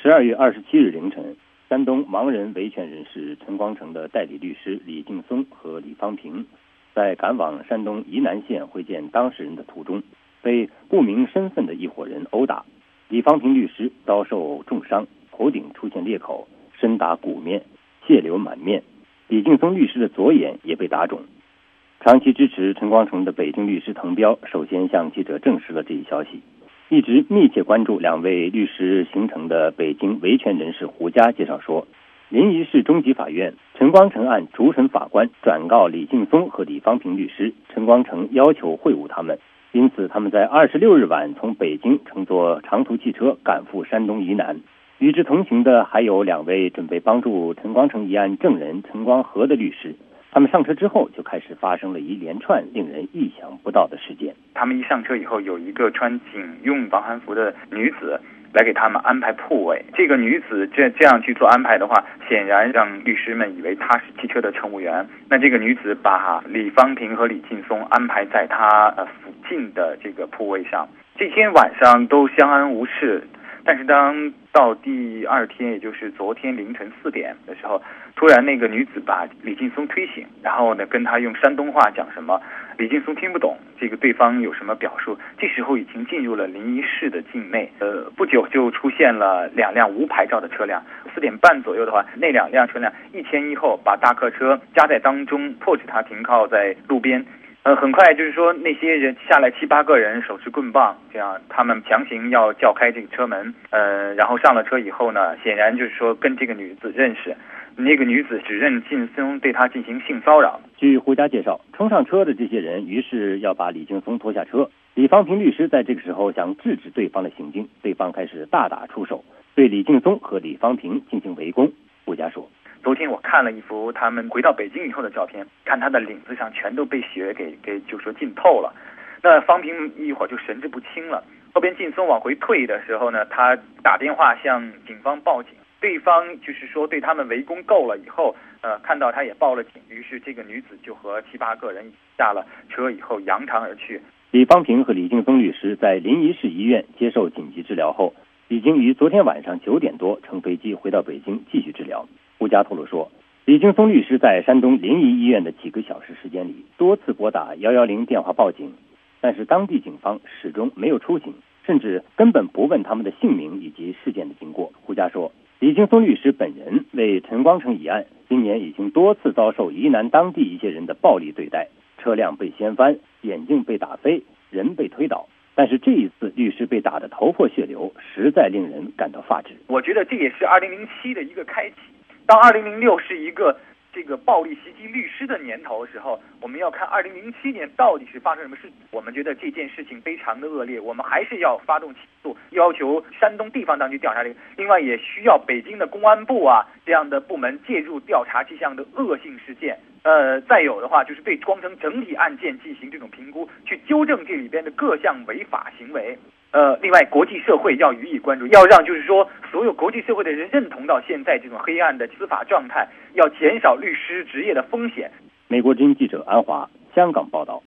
12月27日凌晨，山东盲人维权人士陈光诚的代理律师李劲松和李方平在赶往山东沂南县会见当事人的途中，被不明身份的一伙人殴打。李方平律师遭受重伤，头顶出现裂口，身打骨面，血流满面。李劲松律师的左眼也被打肿。长期支持陈光诚的北京律师滕彪首先向记者证实了这一消息。一直密切关注两位律师行程的北京维权人士胡佳介绍说，临沂市中级法院陈光诚案主审法官转告李劲松和李方平律师，陈光诚要求会晤他们，因此他们在26日晚从北京乘坐长途汽车赶赴山东沂南。与之同行的还有两位准备帮助陈光诚一案证人陈光和的律师。他们上车之后就开始发生了一连串令人意想不到的事件。 他们一上车以后，有一个穿警用防寒服的女子来给他们安排铺位。这个女子这样去做安排的话，显然让律师们以为她是汽车的乘务员。那这个女子把李方平和李劲松安排在她附近的这个铺位上。这天晚上都相安无事，但是当到第二天，也就是昨天凌晨4点的时候，突然那个女子把李劲松推醒，然后呢跟他用山东话讲什么，李劲松听不懂这个对方有什么表述。这时候已经进入了临沂市的境内，不久就出现了2辆无牌照的车辆。4点半左右的话，那2辆车辆一前一后把大客车夹在当中，迫使他停靠在路边。很快就是说那些人下来7、8个人手持棍棒，这样他们强行要叫开这个车门。然后上了车以后呢，显然就是说跟这个女子认识。那个女子指认劲松对她进行性骚扰。 据胡佳介绍，冲上车的这些人于是要把李劲松拖下车。李方平律师在这个时候想制止对方的行径，对方开始大打出手，对李劲松和李方平进行围攻。胡佳说， 昨天我看了一幅他们回到北京以后的照片，看他的领子上全都被血给就说浸透了。那方平一会儿就神志不清了。后边劲松往回退的时候呢，他打电话向警方报警。对方就是说对他们围攻够了以后，看到他也报了警，于是这个女子就和7、8个人下了车以后扬长而去。 李方平和李劲松律师在临沂市医院接受紧急治疗后，已经于昨天晚上9点多乘飞机回到北京继续治疗。胡佳透露说，李劲松律师在山东临沂医院的几个小时时间里，多次拨打110电话报警，但是当地警方始终没有出警，甚至根本不问他们的姓名以及事件的经过。胡佳说，李劲松律师本人为陈光诚一案，今年已经多次遭受沂南当地一些人的暴力对待，车辆被掀翻，眼镜被打飞，人被推倒。但是这一次律师被打得头破血流，实在令人感到发指。 我觉得这也是2007的一个开启。当2006是一个这个暴力袭击律师的年头的时候，我们要看2007年到底是发生什么事。我们觉得这件事情非常的恶劣，我们还是要发动起诉，要求山东地方当局调查这个。另外也需要北京的公安部这样的部门介入调查这项的恶性事件。再有的话就是对光诚整体案件进行这种评估，去纠正这里边的各项违法行为。另外国际社会要予以关注，要让就是说所有国际社会的人认同到现在这种黑暗的司法状态，要减少律师职业的风险。 美国之音记者安华，香港报道。